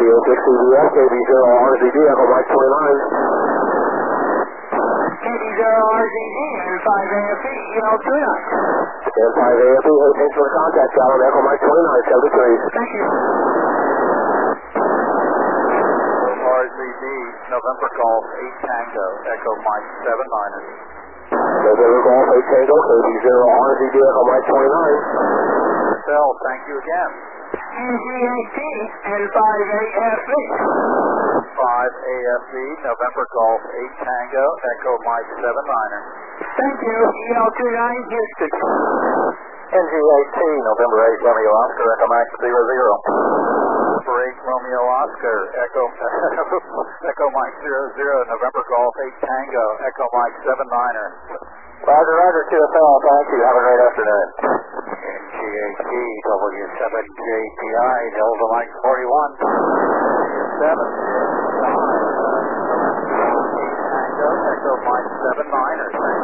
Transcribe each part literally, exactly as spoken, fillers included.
oh six C B S, K B zero R Z D, Echo Mike twenty-nine. K B zero R Z D and five A F E, E L two nine. And five A F E, hey, thanks for the contact, Alan, Echo Mike twenty-nine, seventy-three. Thank you. R Z D, November Golf, eight Tango, Echo Mike seven nine. November Golf, eight Tango, K B zero R Z D, Echo Mike twenty-nine. Phil, thank you again. N G A T and five A F E. five A F E, November Golf, eight Tango, Echo Mike seven nine. Thank you, E L two nine, Houston. N G A T, November eight, Romeo Oscar, Echo Mike zero zero. November eight, Romeo Oscar, Echo, Echo Mike zero zero, November Golf, eight Tango, Echo Mike seven nine. Roger, Roger, Q S L, thank you, have a great afternoon. N G A T, W seven J P I, Delta Mike forty-one. seven, Tango, Echo Mike seven nine.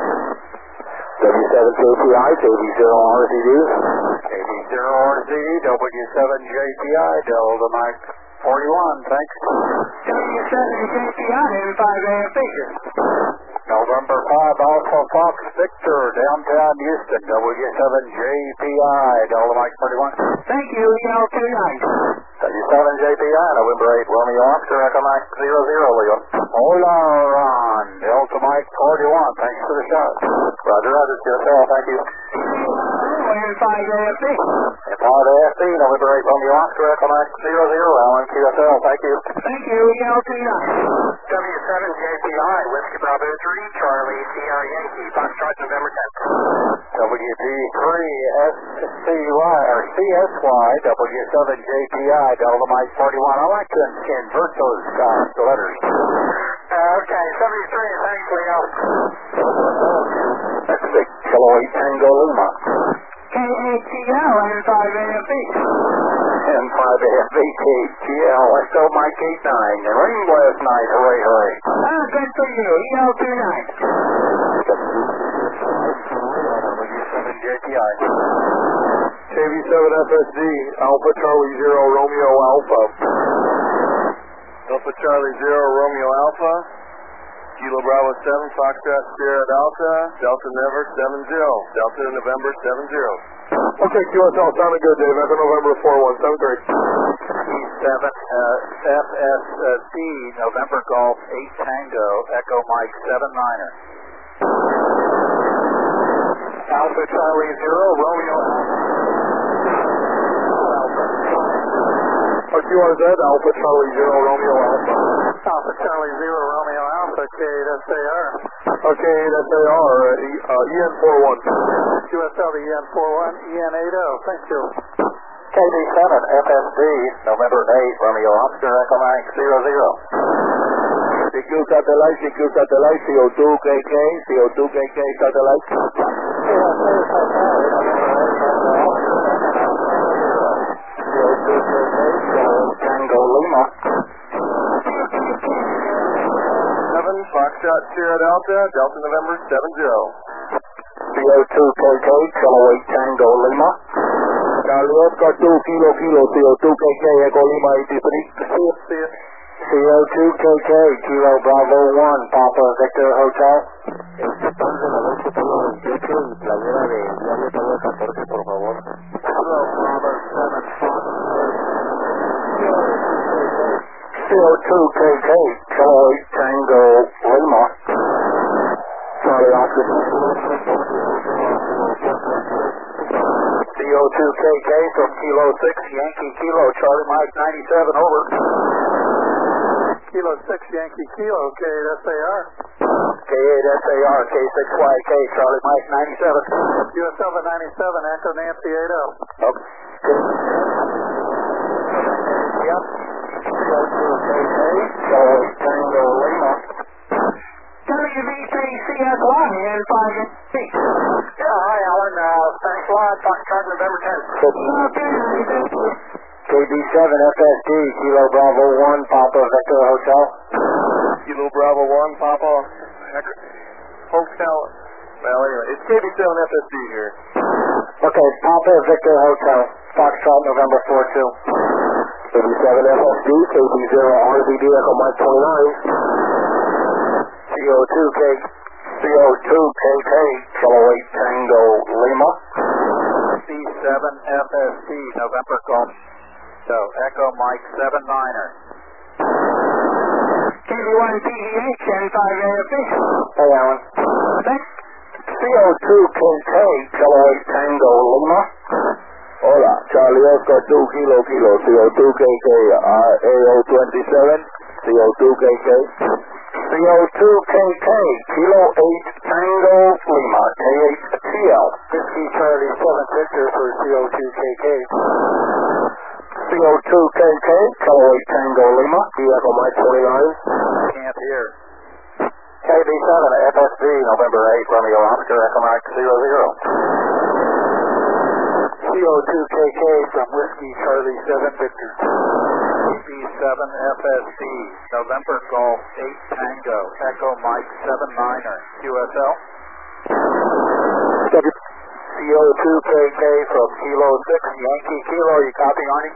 W seven J P I, K B zero R Z D. K B zero R Z D, W seven J P I, Delta Mike forty-one, thanks. W seven J P I and five A F E. November five, Alpha Fox Victor, downtown Houston, W seven J P I, Delta Mike forty-one. Thank you, E L two nine. W seven J P I, November eight, Romeo Oscar, Echo Mike zero zero, Leo. Hola, Ron, Delta Mike forty-one, thanks for the shot. Roger, Roger, Q S L, thank you. And five A F E. And five A F E, November eight, Romeo Oscar, Echo Mike zero zero, Alan, Q S L, thank you. Thank you, E L two nine. W seven J P I, Whiskey Bravo three, Charlie, Sierra Yankee, Foxtrot, November tenth. W G three S C Y, or C S Y, W seven J P I, Delta Mike forty-one. I like to invert those uh, letters. Uh, okay, seventy-three, thanks, Leo. That's big. Kilo eight Tango Lima. K A T L and five A F E. And five A F E, K T L, Echo Mike eight nine. And rain last night, hooray, hooray. Ah, good for you, E L two nine. W seven J P I. K B seven F S D, Alpha Charlie zero, Romeo Alpha. Alpha Charlie zero, Romeo Alpha. Kilo Bravo seven, Foxtrot Sierra Delta, Delta Never seven zero, Delta November seven zero. Okay, Q S L, sounding good, Dave. Echo November four one seven three. E seven uh, F S D, November Golf eight Tango, Echo Mike seven nine. Alpha Charlie zero, Romeo Alpha. R Q R Z, Alpha Charlie zero, Romeo Alpha. Alpha Charlie zero, Romeo Alpha, K eight S A R. Okay, S A R, uh, e, uh, E N four one. Q S L to E N four one, E N eight zero, thank you. K B seven F S D, November eight, Romeo Oscar, Echo Mike zero zero. C Q satellite, C Q satellite, C O two K K, C O two K K satellite. Tango Lima. seven, Foxtrot Sierra Delta, Delta November seven zero. C O two K K, Kilo eight Tango Lima. Charlie Oscar two, Kilo Kilo, C O two K K, Echo Lima eighty-three. C O two K K, Kilo Bravo one, Papa Victor Hotel. Playera de Diablo Pablo catorce, por favor. Kilo Bravo seven, C O two K K, Kilo eight Tango Lima. Charlie Oscar. C O two K K from Kilo six, Yankee Kilo, Charlie Mike ninety-seven, over. Kilo six, Yankee Kilo, K eight S A R. K eight S A R, K six Y K, Charlie Mike ninety-seven. U S L ninety-seven, Echo Nancy eight zero. Okay. Yep. C O two K K, Kilo eight Tango Lima. W V three C S Y and five A F E. Yeah, hi Alan, uh, thanks a lot, Foxtrot November tenth. K B seven F S D, Kilo Bravo one, Papa Victor Hotel. Kilo Bravo one, Papa Hotel. Well, anyway, it's K B seven F S D here. Okay, Papa Victor Hotel, Foxtrot November four two. K B seven F S D, K B zero R Z D, Echo Mike twenty-nine. C O two K, C O two K K, Kilo eight Tango Lima. C seven F S D, November Golf. So, Echo Mike seven niner. K B one P V H and five A F D. Hey, Alan. Thanks. C O two K K, Kilo eight Tango Lima. Hola, Charlie Oscar two Kilo Kilo, C O two K K, uh, A O twenty-seven, C O two K K. C O two K K, Kilo eight Tango Lima, K eight T L. Whiskey Charlie seven Victor for C O two K K. C O two K K, Kilo eight Tango Lima, Echo Mike twenty-nine. Can't hear. K B seven F S D, November eighth, Romeo Oscar, Echo Mike zero zero. C O two K K from Whiskey Charlie seven Victor. K B seven F S D, November Golf eight Tango, Echo Mike seven niner, Q S L. C O two K K from Kilo six, Yankee Kilo, you copy, Arnie?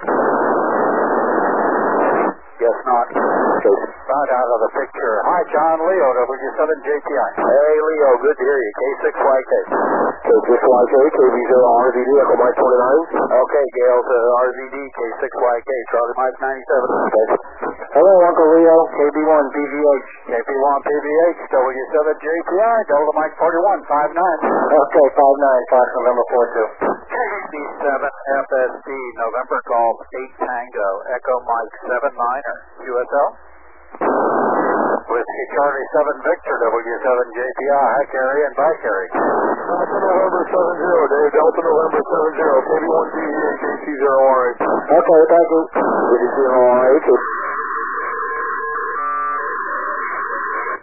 Guess not. Right out of the picture. Hi, John Leo, W seven J P I. Hey, Leo, good to hear you. K six Y K. K six Y K, K B zero R Z D, Echo Mike twenty-nine. Okay, Gail to R Z D, K six Y K, Charlie Mike ninety-seven. Okay. Hello, Uncle Leo, K B one P V H. K B one P V H, W seven J P I, Delta Mike forty-one, five nine. Okay, five nine, Fox November four two. K B seven F S D, November Golf eight Tango, Echo Mike seven niner, Q S L. Whiskey Charlie seven Victor, W seven J P I. Hi, Carrie, and bye, Carrie. Delta November seven zero, Dave. Delta November seven zero, K B one P V A, K C zero R H. Okay, thank you. K C zero R H.